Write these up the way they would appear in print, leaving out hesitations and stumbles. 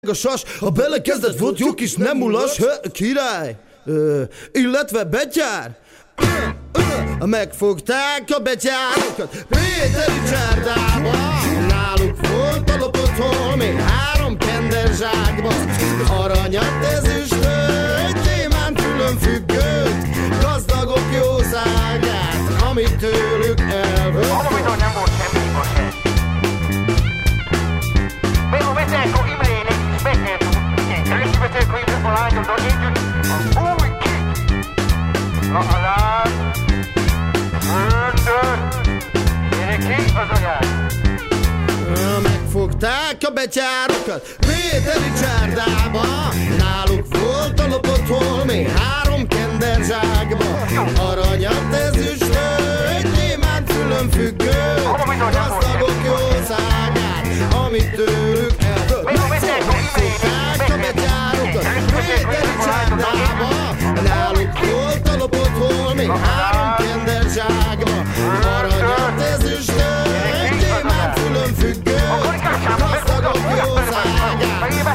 A sas, a belekezdett volt jó kis nem mulas, király, illetve betyár. Megfogták a betyárokat Péteri csárdába. Náluk volt a lopott holmi 3 kenderzsákba. Aranyat, ezüstöt, gyémánt különfüggőt, gazdagok jószágát, amit tőlük elvett. Valamiből nem volt semmi hiba se. Meillä on Veteekko Imreeni, Veteekko, Keressi Veteekko Imreeni, on laitunut on együtt, on huikki. No alá, öndör, éneki az anyád. Megfogták a betyárokat Péteri csárdába. Náluk volt a lopott holmi 3 kenderzsákba. Aranyat, ezüstöt, gyémánt különfüggőt, gazdagok jószágát, amit tőlük elvett. Megfogták a betyárokat Péteri csárdába. Náluk volt a lopott holmi 3 kenderzsákba. Aranyat, ezüstöt, gyémánt különfüggőt, gazdagok jószágát.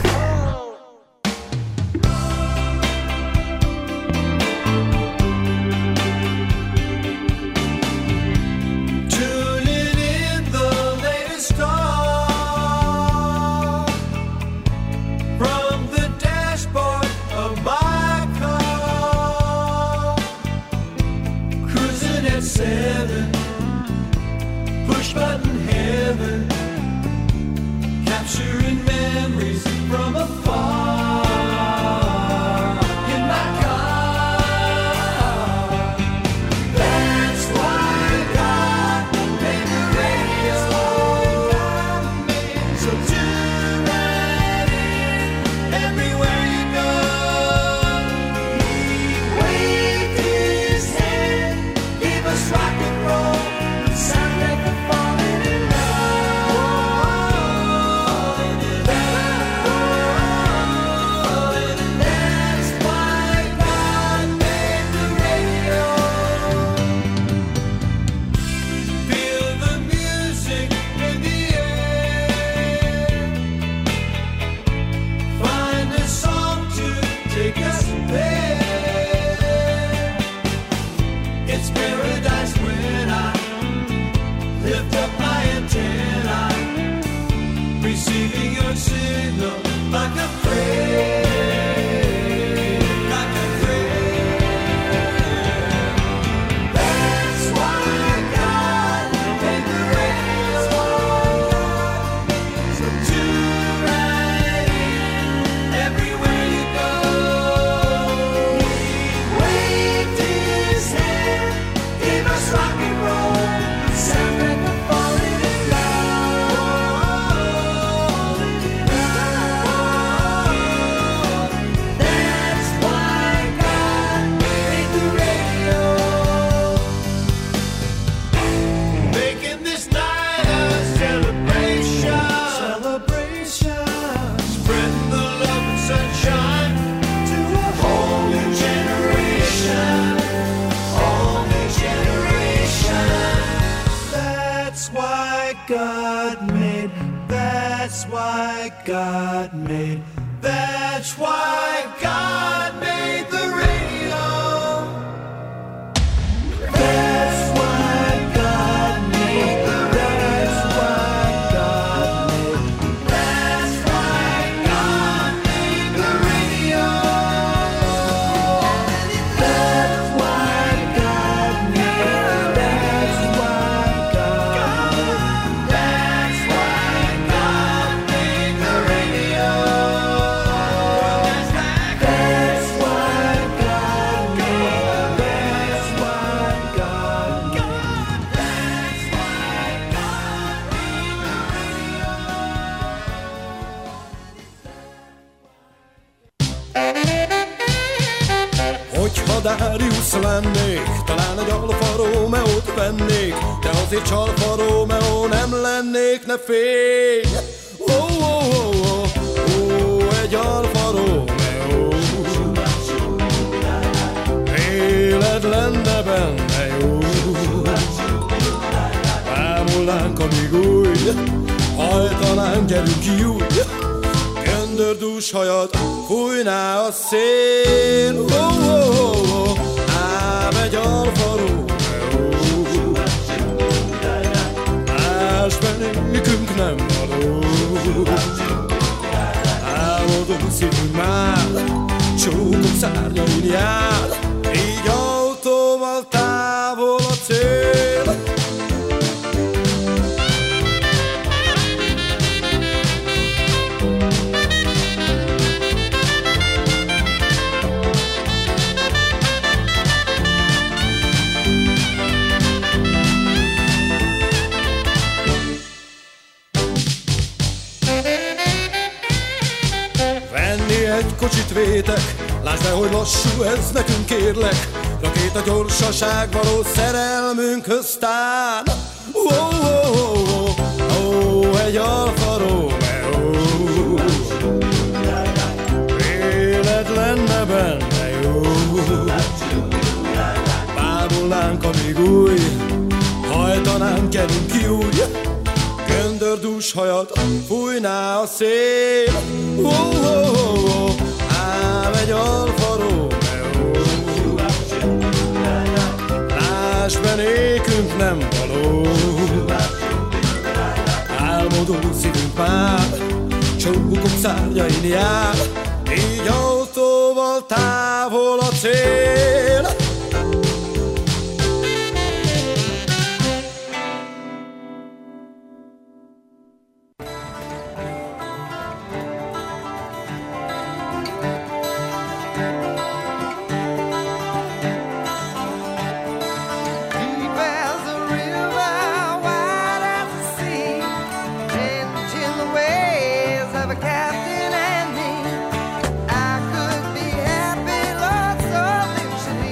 Capturing memories from afar in my car. That's why God made the radio. So tune right in everywhere you go. He waved his hand, gave us rock and roll, sound like the falling in love. Receiving your signal like a prayer, like a prayer. That's why God made the radio. So tune right in everywhere you go. He waved his hand, gave us rock and roll, sound like a falling in love. God made, that's why God made the radio. That's why God made the radio. That's why God made the radio. That's why God made, that's why God made, that's why God made the radio. That's why God made, that's why God made, that's why God made the radio. Hogyha Darius lennék, talán egy Alfa Romeót vennék, de azért Csalfa Romeo nem lennék, ne félj! Egy Alfa Romeo, élet lenne benne jó. Bámulnánk, amíg új, hajtanánk, gyerünk ki úgy, göndördús hajad fújná a szél. Ám egy Alfa Romeo, más venékünk nem való. Álmodó szívünk már csókok szárnyain jár, így autóval távol a cél. Egy kocsit vétek, lásd be, hogy lassú ez nekünk, kérlek. Rakéta gyorsaság való szerelmünkhöz tán. Egy Alfa Romeo, élet lenne benne jó. Bámulnánk, amíg új, hajtanánk, kerünk ki úgy. Göndördús hajad fújná a szél. Ám egy Alfa Romeo, lásd be, nékünk nem való. Álmodó szívünk már csókok szárnyain jár, így autóval távol a cél. Captain and me, I could be happy, Lord, so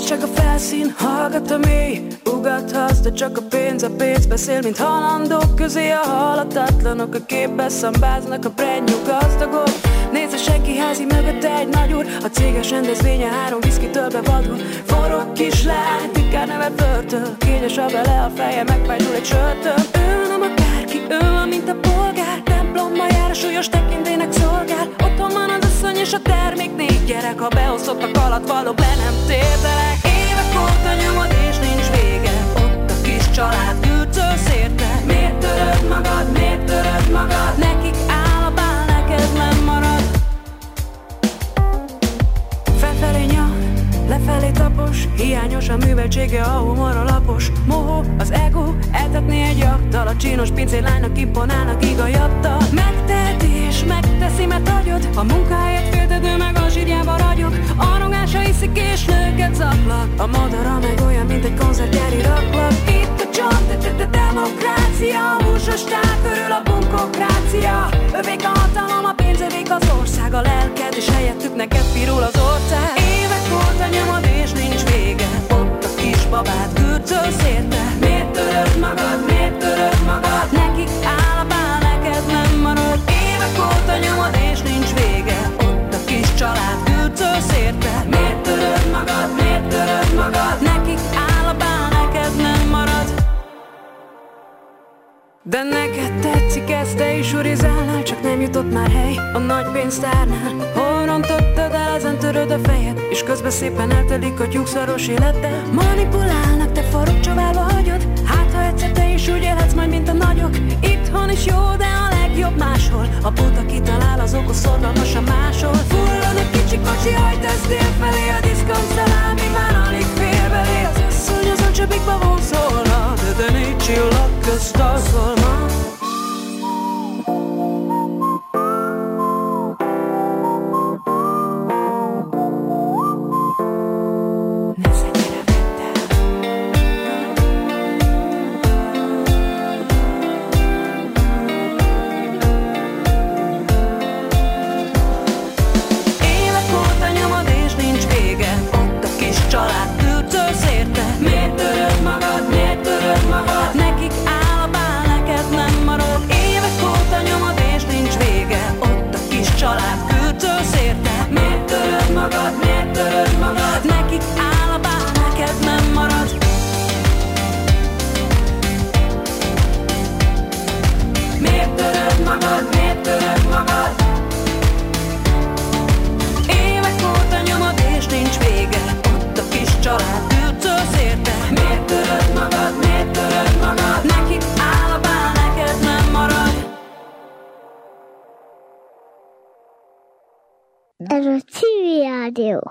Ez csak a felszín, hallgat a mély. Ugathatsz, de csak a pénz beszél, mint halandók közé a halhatatlanok. A képbe szambáznak a brand new gazdagok. Nézd a senki házi mögött egy nagy úr. A céges rendezvénye 3 viszkitől bevadul. Forró kislány, titkár nevet börtől. Kényes a vele, a feje megfájdul egy sörtől. Ő nem akárki, ő van, mint a polgár. Templomba jár, a súlyos tekintélynek szolgál. Otthon van az asszony és a termék 4 gyerek. Ha beosztottak alatt valók, le nem térdelek. Évek óta nyomod és nincs vége. Ott a kis család gyűjtősz érte. Miért töröd magad, miért töröd magad? Nekik áll a bál, neked nem marad. Felfelé nyal, lefelé tapos. Hiányos a műveltsége, a humor a lapos. Mohó, az ego, eltetni egy jaktal. A csinos pincélánynak imponálnak igajattal. Megteheti és megteszi, mert agyod. A munkáját féltedő meg a zsírjába ragyog. Arrogása iszik és nőket zaklat. A madara meg olyan, mint egy koncertgyári raklat. Itt a csont, demokrácia. A húsos tár körül a bunkokrácia. Övék a hatalom, a pénz, övék az ország. A lelked és helyettük neked pirul az ország. Évek óta nyomod és nincs vége. Ott a kis babát kürtölsz érte. Miért töröd magad, miért töröd magad? Nekik áll a bál, neked nem marad. Évek óta nyomod és nincs vége. Ott a kis család kürtölsz érte. Miért töröd magad, miért töröd magad? Nekik áll a bál, neked nem marad. De neked tetszik ez, te is urizálnál, csak nem jutott már hely a nagy pénztárnál. Hol rontottad el, ezen töröd a fejed, és közben szépen eltelik a tyúkszaros életed. Manipulálnak, te farokcsoválva hagyod. Hát ha egyszer te is úgy élhetsz majd, mint a nagyok. Itthon is jó, de a legjobb máshol. A buta kitalál, az okos szorgalmas a máshol. Fullon egy kicsi kocsi, hajtasz délfelé. A diszkont szalámi már alig fér belé. Az asszony az a csöpikba vonszolna, de négy csillag közt alszolna. Ez a Civil Rádió.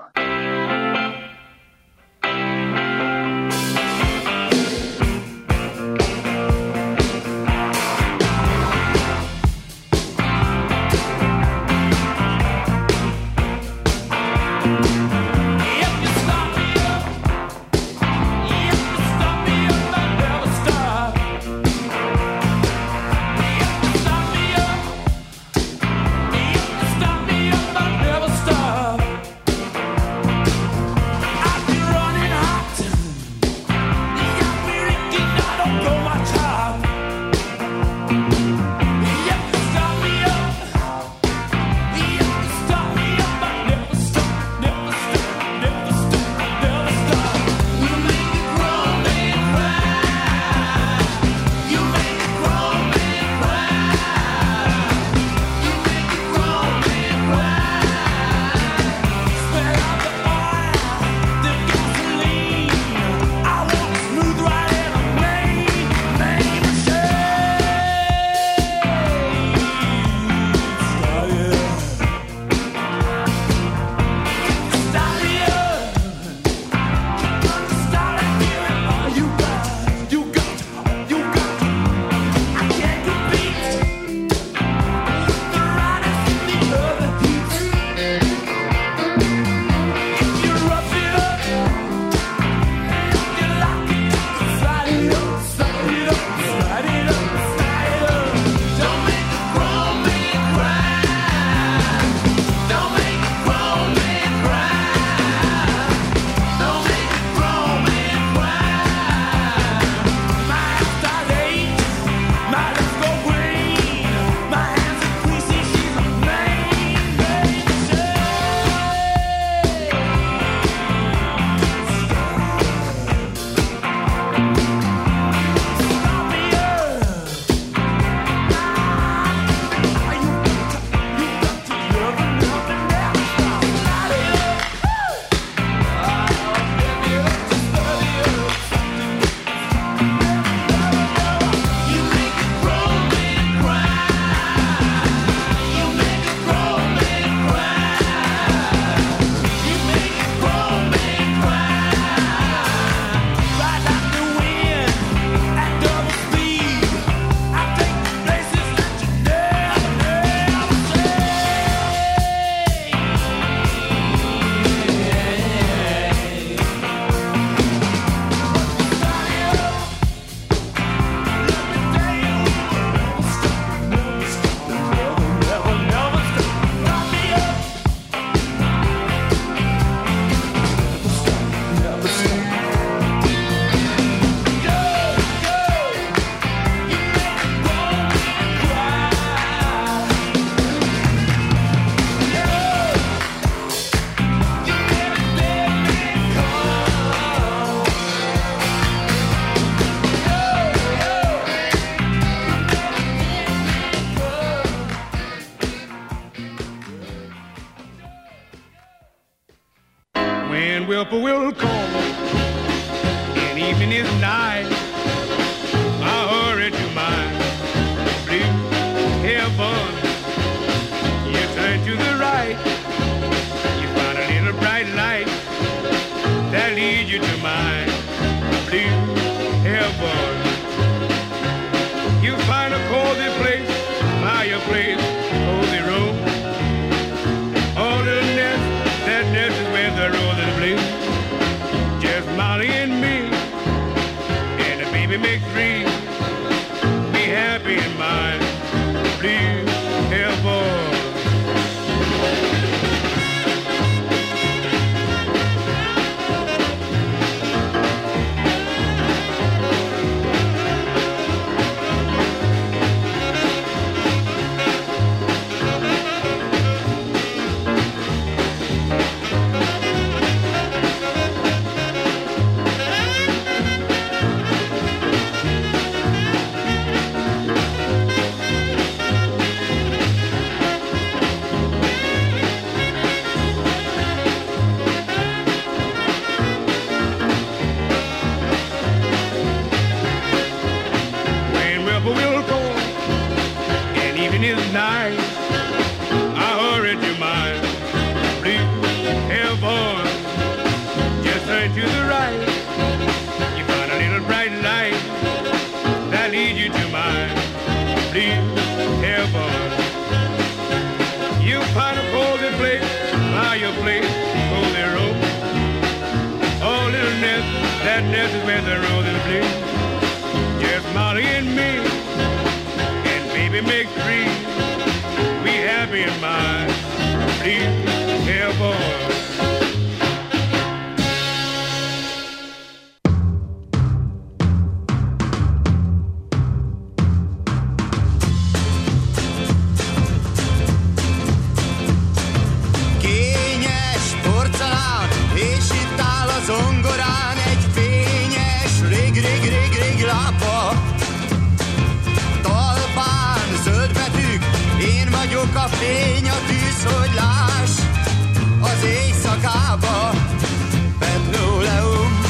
When whippoorwill call and evening is nigh, I hurry to my blue heaven. You turn to the right, you find a little bright light that leads you to my blue heaven. You find a cozy place, fireplace, cozy room. Oh, little nest, that nest is where the roses bloom. Just Molly and me, and the baby makes three. Be happy in my blue heaven. Night, I hurry to my blue heaven. Just turn to the right, you find a little bright light that leads you to my blue heaven. You find a cozy place, fireplace, cozy room. Oh, little nest, that nest is where the roses bloom. Just Molly and me, and baby makes three. Be happy in my blue heaven. Kényes porcelán, és itt áll a zongorán egy fényes, rég lápa. Talpán zöld betűk, én vagyok a fény, a tűz, hogy láss az éjszakába. Petróleum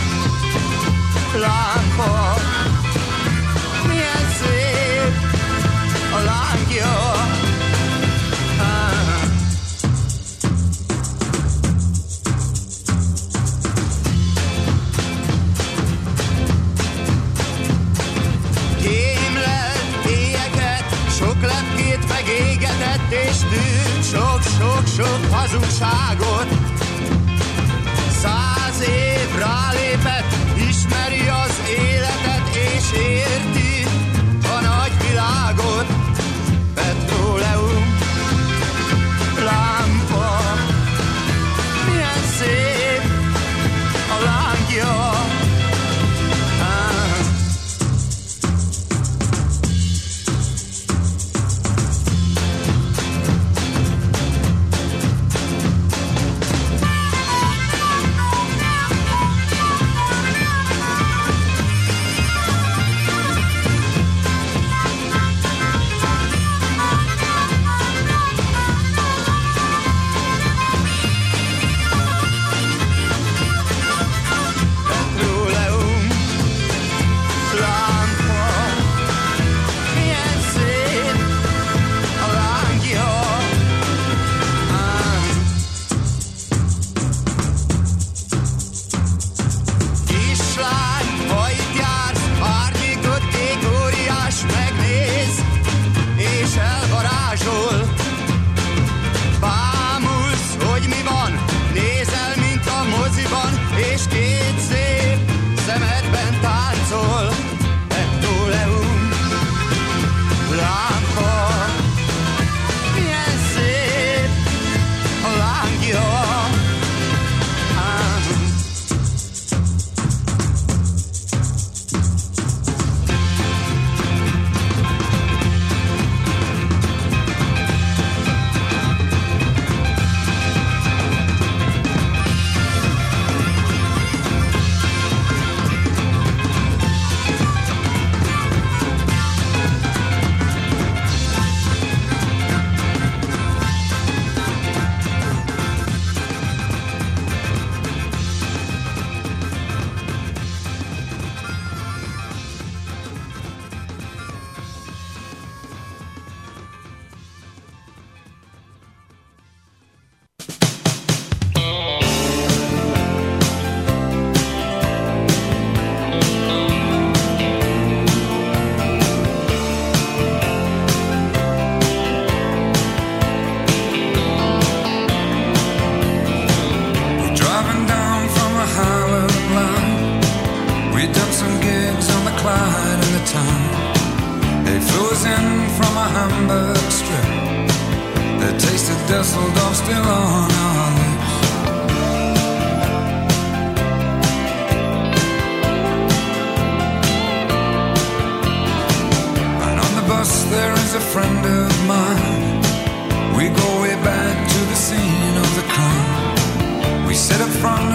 lámpa, milyen szép a lángja. Megégetett és tűnt sok hazugságot. 100 év rálépett, ismeri az életet és érti a nagyvilágot. Petróleum lámpa, milyen szép a lángja.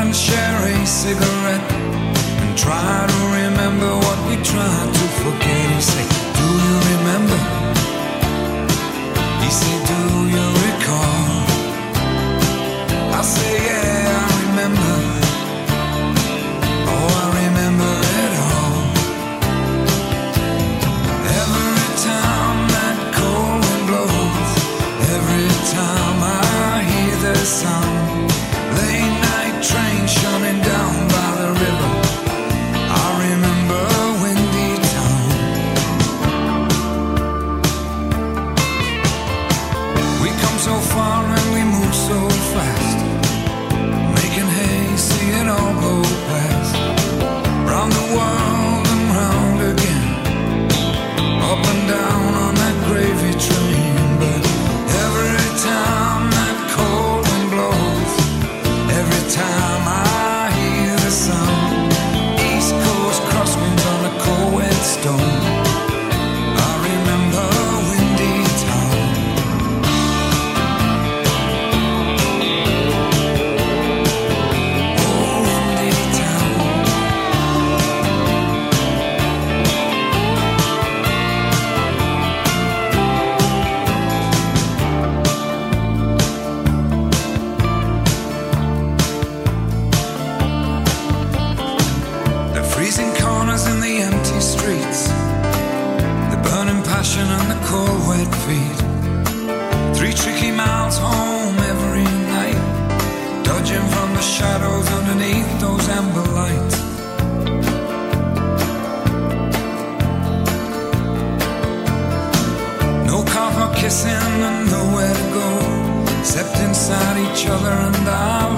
and share a cigarette and try to remember what we tried to forget. He said, do you remember? He said, do you recall? I say, yeah, I remember. Oh, I remember it all. Every time that cold wind blows, every time I hear the sound, late night train shunning down by the river, I remember Windy Town. We come so far and we move so fast, making hay, see it all go past. Round the world and round again, up and down on that gravy train. But every time that cold wind blows, every time I hear the sound, East Coast crosswinds on a cold wet stone, I remember Windy Town. Oh, Windy Town. The freezing corners and the empty streets, the burning passion and the cold wet feet. 3 tricky miles home every night, dodging from the shadows underneath those amber lights. No car for kissing and nowhere to go, except inside each other, and I